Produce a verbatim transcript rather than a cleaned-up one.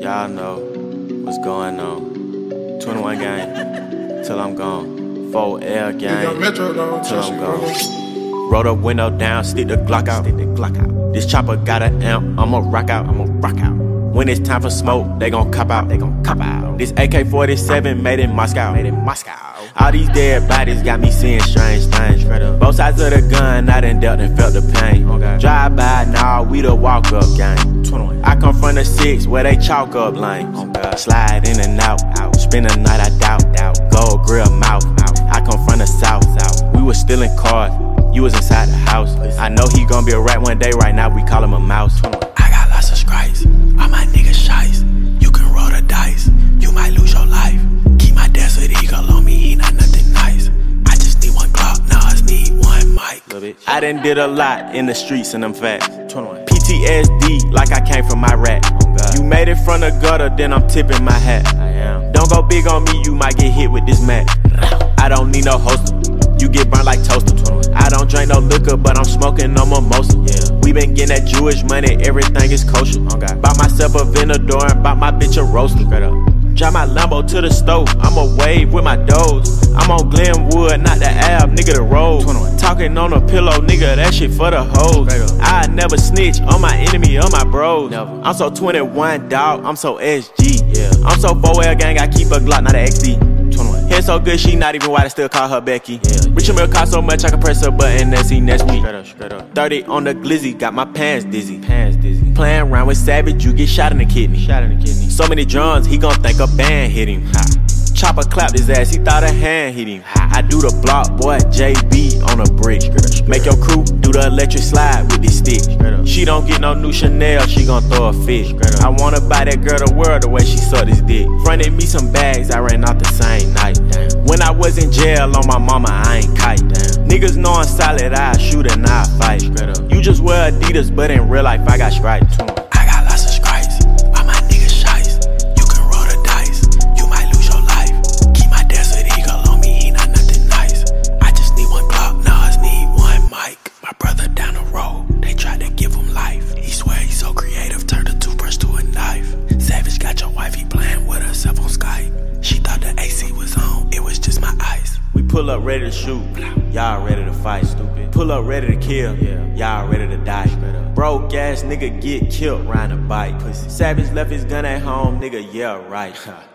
Y'all know what's going on. twenty-one gang, till I'm gone. four L gang, till I'm gone. Roll the window down, stick the Glock out. Stick the Glock out. This chopper got an amp, I'ma rock out, I'ma rock out. When it's time for smoke, they gon' cop out, they gon' cop out. This A K forty-seven made in Moscow, made in Moscow. All these dead bodies got me seeing strange things. Both sides of the gun, I done dealt and felt the pain. Okay. Drive by, nah, we the walk up gang. I come from the six where they chalk up lanes. Okay. Slide in and out, out. Spend the night, I doubt, doubt. Gold grill mouth, mouth. I come from the south, south. We was stealing cars, you was inside the house. I know he gon' be a rat one day, right now we call him a mouse. I got lots of stripes, all my niggas shice. You can roll the dice, you might lose your life. Keep my desert eagle on me, he not nothing nice. I just need one Glock, Nas need one mic. I done did a lot in the streets and them facts. P T S D like I came from Iraq. You made it from the gutter, then I'm tipping my hat. Don't go big on me, you might get hit with this mat. I don't need no holster, you get burned like toaster. I don't drink no liquor, but I'm smoking no mimosa. Yeah. We been getting that Jewish money, everything is kosher. Okay. Bought myself a Venador and bought my bitch a roaster. Drive my Lambo to the stove, I'ma wave with my doors. I'm on Glenwood, not the Ave, nigga the road. Talking on a pillow, nigga, that shit for the hoes. I never snitch on my enemy or my bros. Never. I'm so twenty-one, dog, I'm so S G. Yeah. I'm so four L gang, I keep a Glock, not an X D. Head so good, she not even white, I still call her Becky. Yeah. Rich and Mill cost so much, I can press her button and see next week. Straight up, straight up. thirty on the glizzy, got my pants dizzy. Pants dizzy. Playing around with Savage, you get shot in the kidney. Shot in the kidney. So many drums, he gon' think a band hit him. Ha. Chopper clapped his ass, he thought a hand hit him. Ha. I do the block, boy, J B on a brick. Straight up, straight Make your crew do the electric slide with this stick. She don't get no new Chanel, she gon' throw a fit. I wanna buy that girl the world the way she sucked his dick. Fronted me some bags, I ran out the same night. Damn. When I was in jail on my mama, I ain't kite. Damn. Niggas know I'm solid, I shoot and I fight. You just wear Adidas, but in real life I got stripes. I got lots of stripes, all my niggas shice. You can roll the dice, you might lose your life. Keep my desert eagle on me, he not nothing nice. I just need one Glock, Nas need one mic. My brother down the road, they tried to give him life. He swear he's so creative, turned a toothbrush to a knife. Savage got your wife, he playing with herself on Skype. She thought the A C was on, it was just my eyes. We pull up ready to shoot, y'all ready to fight. Stupid. Pull up ready to kill, y'all ready to die. Broke ass nigga get killed riding a bike. Pussy. Savage left his gun at home, nigga, yeah, right.